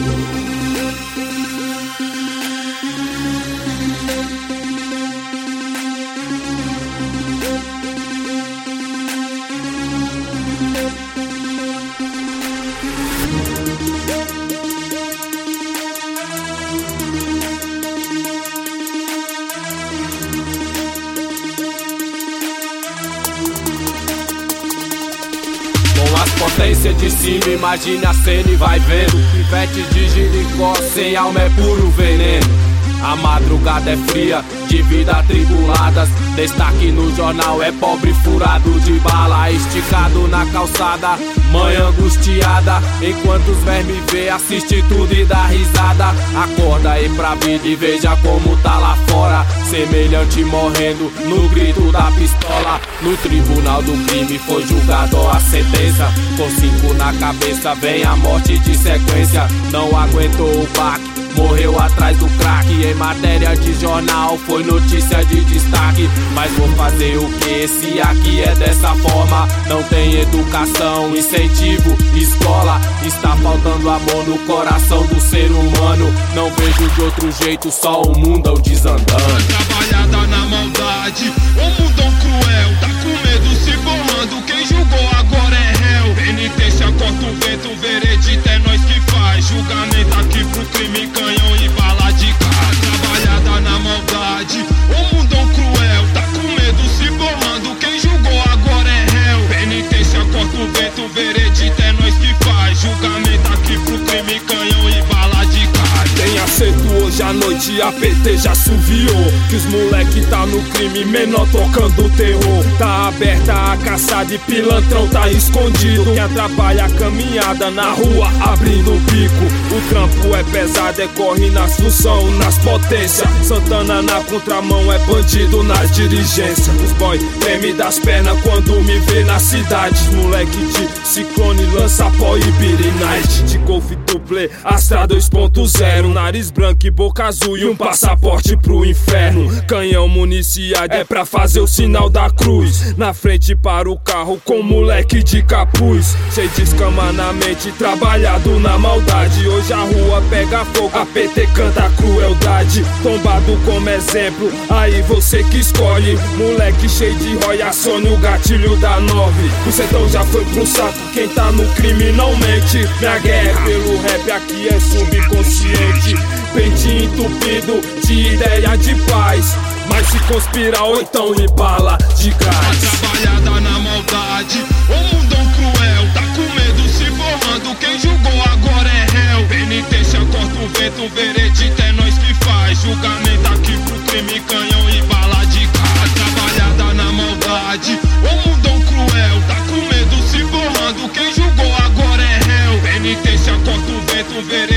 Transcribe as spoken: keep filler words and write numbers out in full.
Potência de cima, imagine a cena e vai vendo. Pivete de Jericó, sem alma é puro veneno. A madrugada é fria, de vida atribuladas. Destaque no jornal é pobre furado de bala. Esticado na calçada, mãe angustiada. Enquanto os vermes vê, assiste tudo e dá risada. Acorda aí pra vida e veja como tá lá fora. Semelhante morrendo no grito da pistola. No tribunal do crime foi julgado a sentença. Com cinco na cabeça vem a morte de sequência. Não aguentou o baque, morreu atrás do crack. Em matéria de jornal foi notícia de destaque. Mas vou fazer o que? Esse aqui é dessa forma. Não tem educação, incentivo, escola. Está faltando amor no coração do ser humano. Não vejo de outro jeito, só o mundão desandando. Trabalhada na maldade, o mundão cruel. Tá com medo se borrando, quem julgou agora é réu. Penitência corta o vento, o veredito é nós que faz. Julgamento aqui pro crime, canhão e bala de gás. Trabalhada na maldade, o mundão cruel. Tá com medo se borrando, quem julgou agora é réu. Penitência corta o vento, o veredito é nós que faz. Julgamento aqui pro crime, canhão e bala de gás. Tem acerto hoje à noite, a P T já suviou. Que os moleque tá no crime, menor tocando terror. Tá aberta a caçada e pilantrão tá escondido. Quem atrapalha a caminhada na rua, abrindo o bico. O trampo é pesado, é corre nas função, nas potências. Santana na contramão, é bandido nas diligências. Os boy treme das pernas quando me vê na cidade. Moleque de ciclone lança pó e birinite. De Golf duple, Astra dois ponto zero. Nariz branco e boca azul e um passaporte pro inferno. Canhão municiado é pra fazer o sinal da cruz. Na frente para o carro com moleque de capuz. Cheio de escama na mente, trabalhado na maldade. Hoje a rua pega fogo, a P T canta crueldade. Tombado como exemplo, aí você que escolhe. Moleque cheio de róia, acione o gatilho da nove. O sertão já foi pro saco, quem tá no crime não mente. Minha guerra é pelo rap, aqui é subconsciente. Pente entupido de ideia de paz. Mas se conspirar ou então em bala de gás. Trabalhada na maldade, o mundão cruel. Tá com medo se borrando, quem julgou agora é réu. Penitência corta o vento, o veredito é nós que faz. Julgamento aqui pro crime, canhão e bala de gás. Trabalhada na maldade, o mundão cruel. Tá com medo se borrando, quem julgou agora é réu. Penitência corta o vento, o veredito